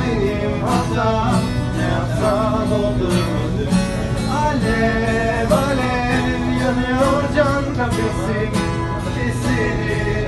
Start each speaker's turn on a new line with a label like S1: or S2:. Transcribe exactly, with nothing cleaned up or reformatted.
S1: benim hatam, ne yapsam oldurmadım. Alev alev yanıyor can kafesim, kesildi